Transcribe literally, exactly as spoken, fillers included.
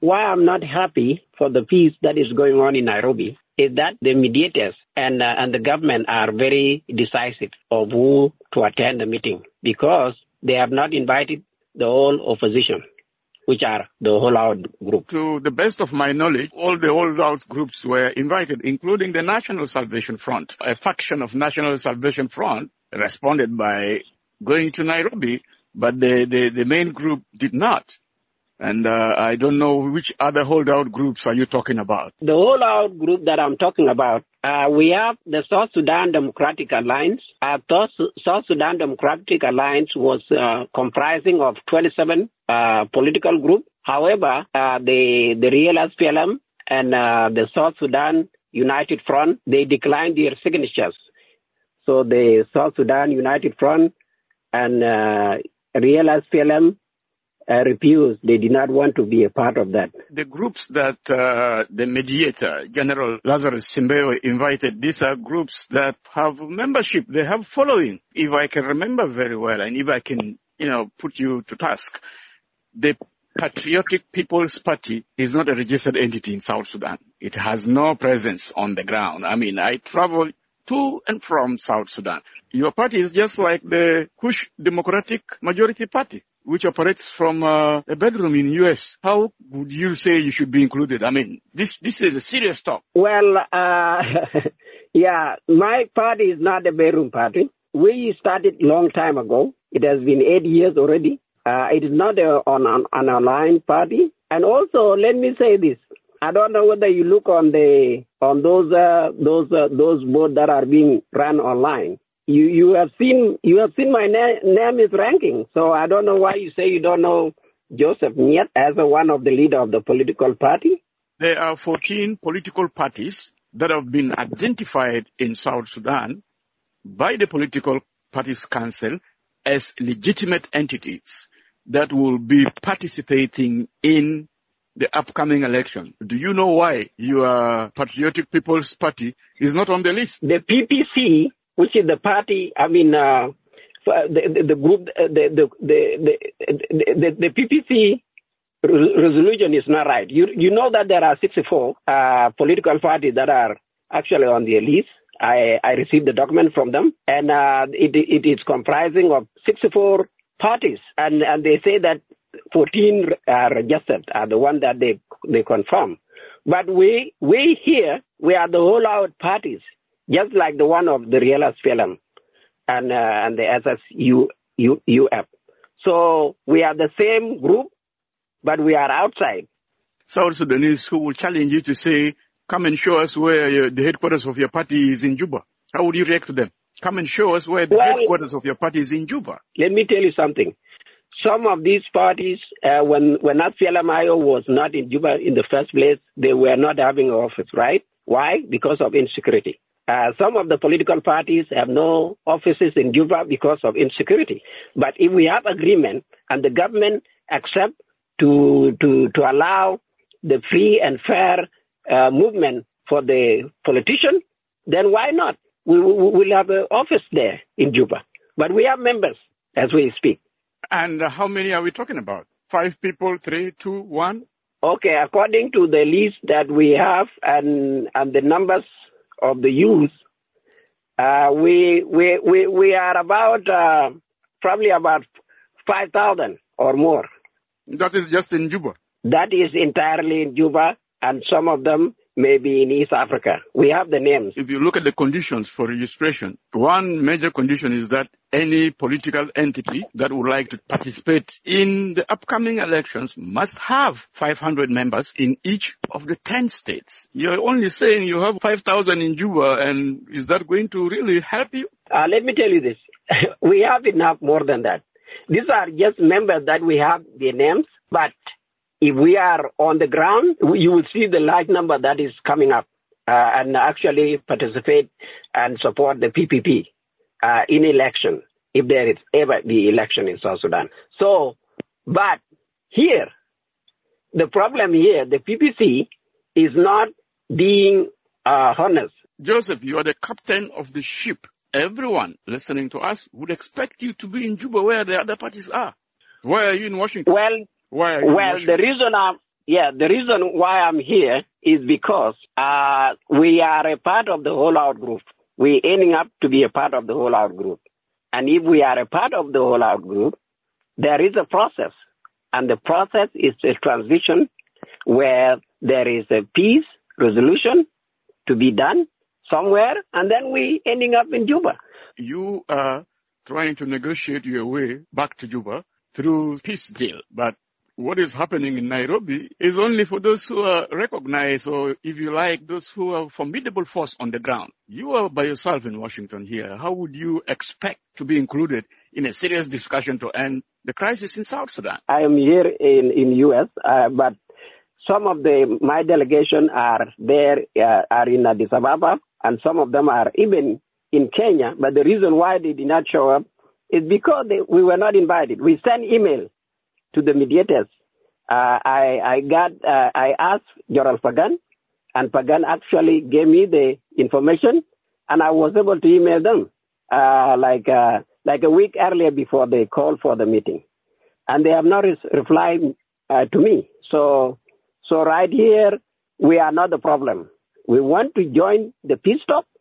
why I'm not happy for the peace that is going on in Nairobi is that the mediators and uh, and the government are very decisive of who to attend the meeting because they have not invited the whole opposition, which are the holdout group. To the best of my knowledge, all the holdout groups were invited, including the National Salvation Front. A faction of National Salvation Front responded by going to Nairobi, but the, the, the main group did not. And uh, I don't know which other holdout groups are you talking about? The holdout group that I'm talking about, uh, we have the South Sudan Democratic Alliance. Uh, South Sudan Democratic Alliance was uh, comprising of twenty-seven uh, political groups. However, uh, the, the real S P L M and uh, the South Sudan United Front, they declined their signatures. So the South Sudan United Front and uh, real S P L M Uh, refused. They did not want to be a part of that. The groups that uh, the mediator, General Lazarus Simbeye, invited, these are groups that have membership. They have following. If I can remember very well, and if I can, you know, put you to task, the Patriotic People's Party is not a registered entity in South Sudan. It has no presence on the ground. I mean, I travel to and from South Sudan. Your party is just like the Kush Democratic Majority Party, which operates from uh, a bedroom in U S. How would you say you should be included? I mean, this this is a serious talk. Well, uh, yeah, my party is not a bedroom party. We started long time ago. It has been eight years already. Uh, it is not a, on an, an aligned party. And also, let me say this. I don't know whether you look on the on those uh, those uh, those boards that are being run online. You you have seen you have seen my na- name is ranking, so I don't know why you say you don't know Joseph Nyet as a one of the leader of the political party. There are fourteen political parties that have been identified in South Sudan by the Political Parties Council as legitimate entities that will be participating in the upcoming election. Do you know why your Patriotic People's Party is not on the list? The P P C, which is the party, I mean, uh, the, the, the group, the, the, the, the, the, the P P C resolution is not right. You, you know that there are sixty-four uh, political parties that are actually on the list. I, I received the document from them, and uh, it, it is comprising of sixty-four parties, and, and they say that fourteen are registered, are the one that they they confirm. But we we here we are the whole out parties, just like the one of the real S P L M and uh, and the S S U F. So we are the same group, but we are outside. South Sudanese who will challenge you to say, "Come and show us where your, the headquarters of your party is in Juba." How would you react to them? Come and show us where the well, headquarters of your party is in Juba. Let me tell you something. Some of these parties, uh, when, when S P L M I O was not in Juba in the first place, they were not having an office, right? Why? Because of insecurity. Uh, some of the political parties have no offices in Juba because of insecurity. But if we have agreement and the government accept to, to, to allow the free and fair uh, movement for the politician, then why not? We will have an office there in Juba. But we have members as we speak. And uh, how many are we talking about? Five people, three, two, one? Okay, according to the list that we have and and the numbers of the youth, uh, we we we we are about uh, probably about five thousand or more. That is just in Juba. That is entirely in Juba, and some of them may be in East Africa. We have the names. If you look at the conditions for registration, one major condition is that any political entity that would like to participate in the upcoming elections must have five hundred members in each of the ten states. You're only saying you have five thousand in Juba, and is that going to really help you? Uh, let me tell you this. We have enough more than that. These are just members that we have their names, but if we are on the ground, you will see the large number that is coming up uh, and actually participate and support the P P P uh, in election, if there is ever the election in South Sudan. So, but here, the problem here, the P P C is not being uh, honest. Joseph, you are the captain of the ship. Everyone listening to us would expect you to be in Juba where the other parties are. Why are you in Washington? Well, Why well, the reason I'm Yeah, the reason why I'm here is because uh, we are a part of the Whole Out Group. We're ending up to be a part of the Whole Out Group. And if we are a part of the Whole Out Group, there is a process. And the process is a transition where there is a peace resolution to be done somewhere, and then we ending up in Juba. You are trying to negotiate your way back to Juba through peace deal, but what is happening in Nairobi is only for those who are recognized, or if you like, those who are formidable force on the ground. You are by yourself in Washington here. How would you expect to be included in a serious discussion to end the crisis in South Sudan? I am here in in U S, uh, but some of the my delegation are there, uh, are in Addis Ababa, and some of them are even in Kenya. But the reason why they did not show up is because they, we were not invited. We sent email to the mediators. Uh, I, I got, uh, I asked Joral Pagan, and Pagan actually gave me the information, and I was able to email them, uh, like, uh, like a week earlier before they called for the meeting. And they have not re- replied, uh, to me. So, so right here, we are not the problem. We want to join the peace talk,